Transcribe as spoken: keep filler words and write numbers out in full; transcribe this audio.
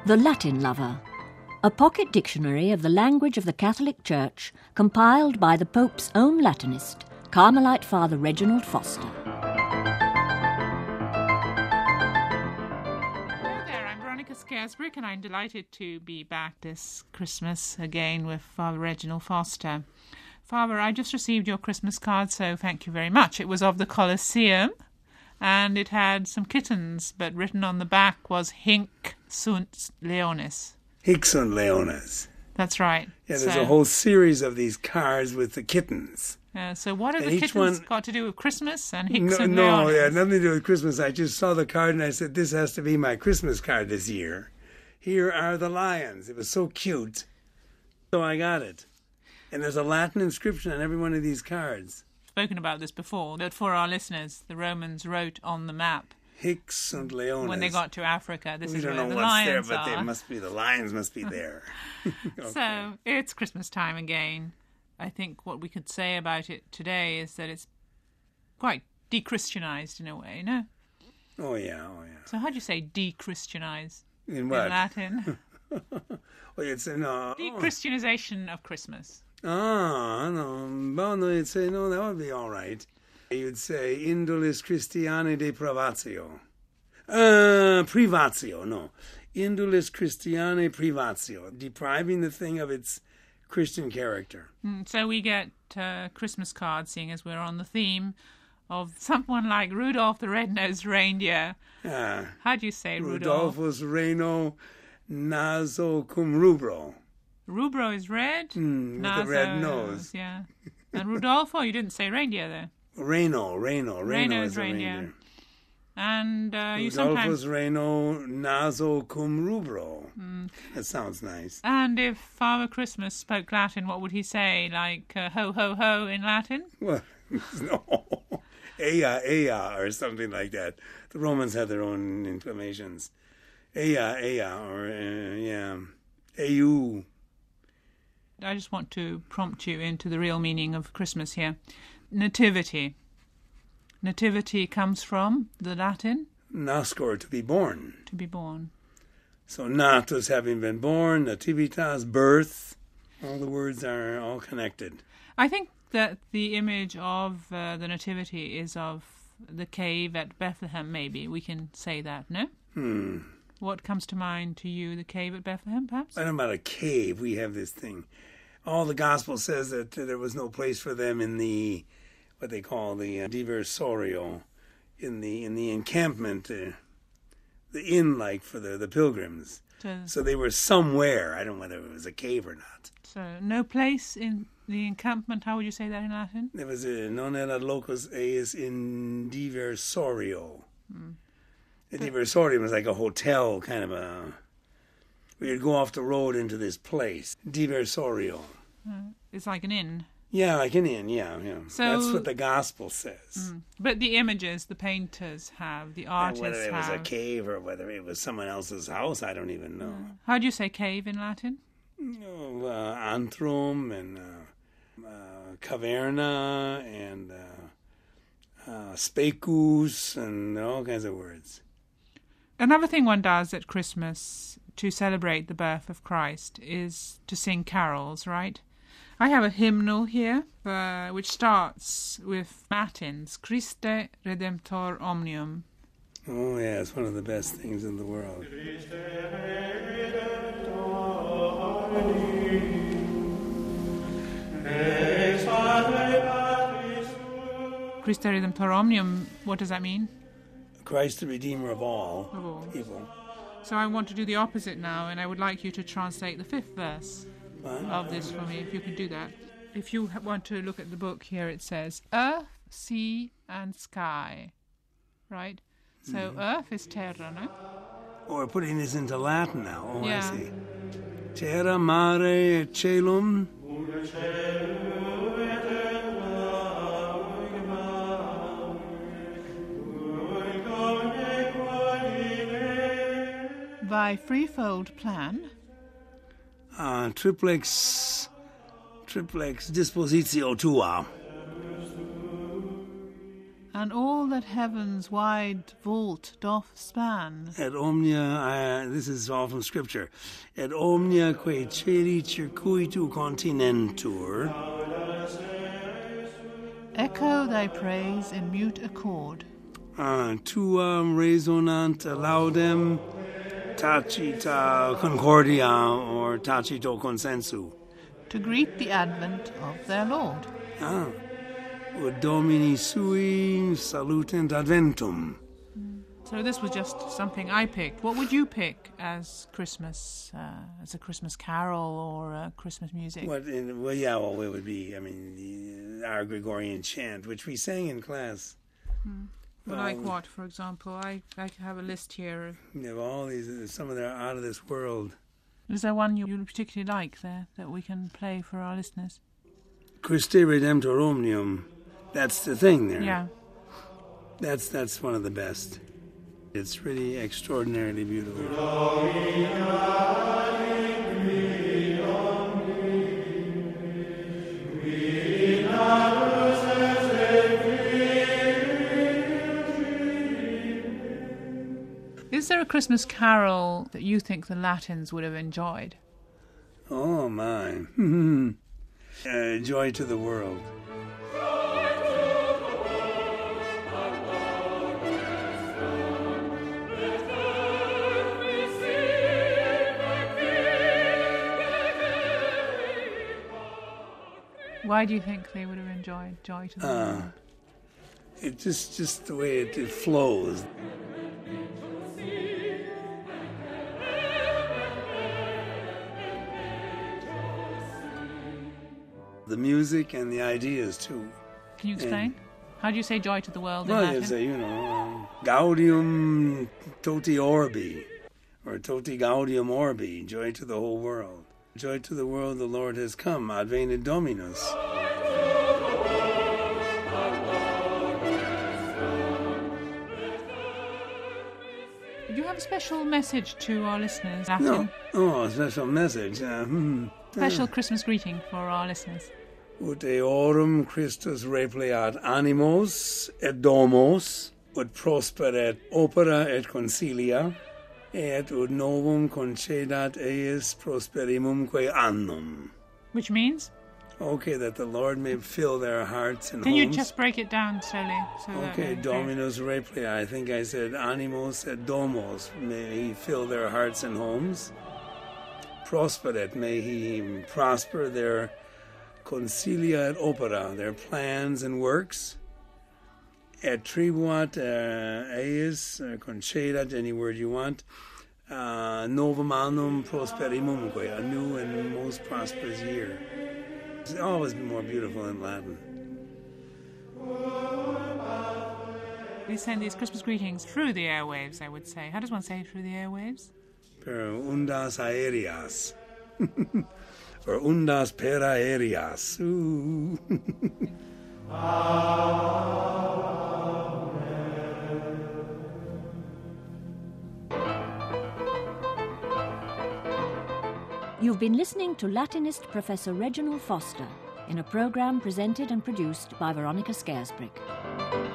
The Latin Lover, a pocket dictionary of the language of the Catholic Church compiled by the Pope's own Latinist, Carmelite Father Reginald Foster. Hello there, I'm Veronica Scaresbrick and I'm delighted to be back this Christmas again with Father Reginald Foster. Father, I just received your Christmas card, so thank you very much. It was of the Colosseum and it had some kittens, but written on the back was Hinc sunt leones. Hinc sunt leones. That's right. Yeah, there's so, a whole series of these cards with the kittens. Uh, so what have and the kittens one, got to do with Christmas and Hinc no, sunt no, leones? yeah, nothing to do with Christmas. I just saw the card and I said, this has to be my Christmas card this year. Here are the lions. It was so cute. So I got it. And there's a Latin inscription on every one of these cards. Spoken about this before, that for our listeners, the Romans wrote on the map Hinc sunt leones. when they got to Africa. This we is don't where know the what's lions there, but are. they must be the lions must be there. Okay. So it's Christmas time again. I think what we could say about it today is that it's quite de-Christianized in a way, no? Oh yeah, oh yeah. So how do you say de-Christianize In what? in Latin? Well, you'd say no. De-Christianization of Christmas. Ah, no. Well, no, you'd say, no, that would be all right. You'd say, Indulis Christiani depravatio. Uh, privatio, no. Indulis Christiani privatio. Depriving the thing of its Christian character. Mm, so we get uh, Christmas cards, seeing as we're on the theme of someone like Rudolph the Red-Nosed Reindeer. Ah. How do you say Rudolph? Rudolphus Reno naso cum rubro. Rubro is red. Mm, with the red nose. Yeah. And Rudolfo, you didn't say reindeer there. Reno, Reno, Reno Reno's is a reindeer. reindeer. And uh, you Rudolphus sometimes... Reno naso cum rubro. Mm. That sounds nice. And if Father Christmas spoke Latin, what would he say? Like uh, ho, ho, ho in Latin? Well, no. Ea, ea, or something like that. The Romans had their own inclinations. Ea, ea, or, uh, yeah, eu. I just want to prompt you into the real meaning of Christmas here. Nativity. Nativity comes from the Latin? Nascor, to be born. To be born. So natus, having been born, nativitas, birth. All the words are all connected. I think that the image of uh, the Nativity is of the cave at Bethlehem, maybe. We can say that, no? Hmm. What comes to mind to you, the cave at Bethlehem, perhaps? I don't know about a cave. We have this thing. All the gospel says that uh, there was no place for them in the, what they call the uh, diversorio, in the in the encampment, uh, the inn, like for the, the pilgrims. So, So they were somewhere. I don't know whether it was a cave or not. so no place in the encampment. How would you say that in Latin? There was a non era locus eis in diversorio. Mm. The diversorium was like a hotel, kind of a... where you'd go off the road into this place. Diversorio. Uh, it's like an inn. Yeah, like an inn, yeah, yeah. So- That's what the gospel says. Mm. But the images the painters have, the And artists whether it was have... a cave or whether it was someone else's house, I don't even know. How do you say cave in Latin? Oh, uh, antrum and uh, uh, caverna and uh, uh, specus and all kinds of words. Another thing one does at Christmas to celebrate the birth of Christ is to sing carols, right? I have a hymnal here, uh, which starts with Matins, Christe Redemptor Omnium. Oh, yeah, it's one of the best things in the world. Christe Redemptor Omnium, what does that mean? Christ, the Redeemer of all Of all. people. So I want to do the opposite now, and I would like you to translate the fifth verse What? of this for me, if you could do that. If you ha- want to look at the book here, it says earth, sea, and sky, right? So Mm-hmm. earth is terra, no? Oh, we're putting this into Latin now. Oh, Yeah. I see. Terra, mare, et caelum. By threefold plan, Uh, triplex, triplex dispositio tua. And all that heaven's wide vault doth span. Et omnia, uh, this is all from Scripture, et omnia quae celi circuitu continentur, Echo thy praise in mute accord. uh, tuam resonant laudem tacita concordia, or tacito consensu. To greet the advent of their Lord. Ah. Ut Domini sui salutent adventum. So this was just something I picked. What would you pick as Christmas, uh, as a Christmas carol or uh, Christmas music? What? In, well, yeah. Well, it would be. I mean, the, our Gregorian chant, which we sang in class. Hmm. Well, like what, for example? I I have a list here. We have all these. Some of them are out of this world. Is there one you, you particularly like there that we can play for our listeners? Christe Redemptor Omnium. That's the thing there. Yeah. That's that's one of the best. It's really extraordinarily beautiful. Is there a Christmas carol that you think the Latins would have enjoyed? Oh my. uh, Joy to the World. Why do you think they would have enjoyed Joy to the Uh, World? It's just, just the way it, it flows. The music and the ideas, too. Can you explain? How do you say Joy to the World in Well, Latin? you say, you know, um, Gaudium Toti Orbi, or Toti Gaudium Orbi, joy to the whole world. Joy to the world, the Lord has come, Advenit Dominus. Uh, Do you have a special message to our listeners? Latin? No, oh, a special message. Uh, hmm. Special Christmas greeting for our listeners. Ut eorum Christus repleat animos et domos, ut prosperet opera et consilia, et ut novum concedat eis prosperimumque annum. Which means? Okay, that the Lord may fill their hearts and Can homes. you just break it down slowly? So that Okay, we- Dominus replea. I think I said animos et domos. May he fill their hearts and homes. Prosperet. May he prosper their consilia et opera, their plans and works. Et tribuat uh, eis, uh, concedat, any word you want. Uh, novum annum prosperimumque, a new and most prosperous year. It's always been more beautiful in Latin. We send these Christmas greetings through the airwaves, I would say. How does one say through the airwaves? Per undas aéreas. Or undas per aéreas. Ooh. You've been listening to Latinist Professor Reginald Foster in a programme presented and produced by Veronica Scaresbrick.